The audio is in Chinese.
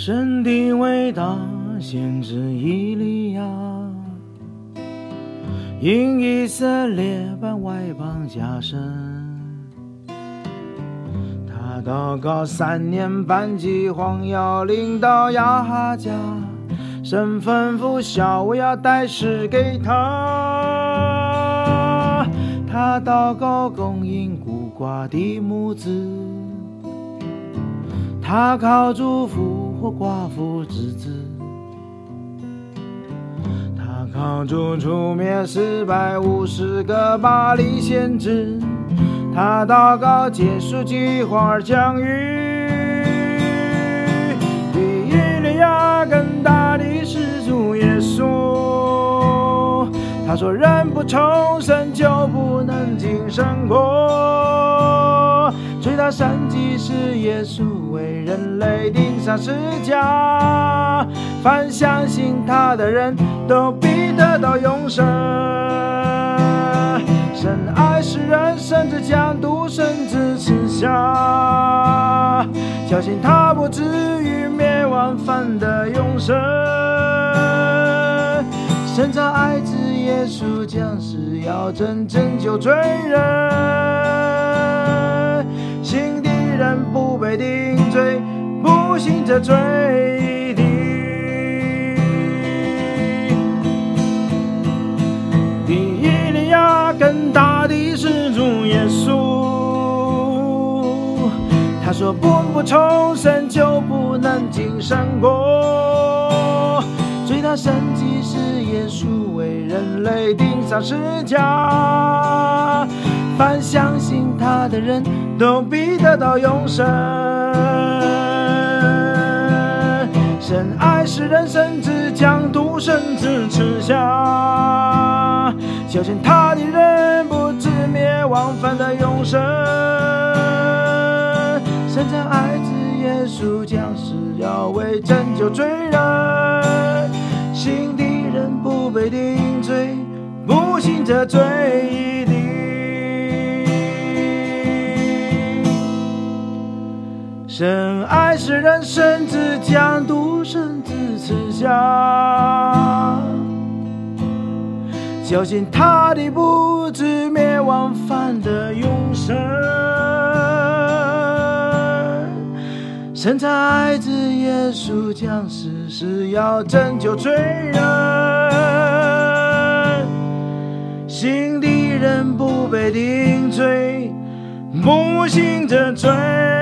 神的伟大先知以利亚，因以色列般外邦加深，他祷告3年半，饥荒要临到亚哈家，神吩咐小我要带食给他，他祷告供应孤寡的母子，他靠主复活寡妇之子，他靠主除灭450个巴力先知，他祷告结束饥荒而降雨，比以利亚更大的是主耶稣，他说人不重生就不能进神国，最大神迹是耶稣为人类钉上十架，凡相信他的人都必得到永生。神爱世人，甚至将独生子赐下，小心他不至于灭亡，反得永生。神造爱子耶稣降世，要拯救罪人，信的人不被定罪，不信这罪的。比以利亚更大的是主耶稣，他说不重生就不能进神国，最大神迹是耶稣为人类钉上十架，凡相信他的人都必得到永生。神爱世人，甚至将独生子赐下，小心他的人不至灭亡，反得永生。神将爱子耶稣降世，要为拯救罪人，信的人不被定罪，不信这罪的。神爱世人，甚至将独生子赐下，小心他的不至灭亡，反得永生。神差爱子耶稣降世，是要拯救罪人，信的人不被定罪，不信这罪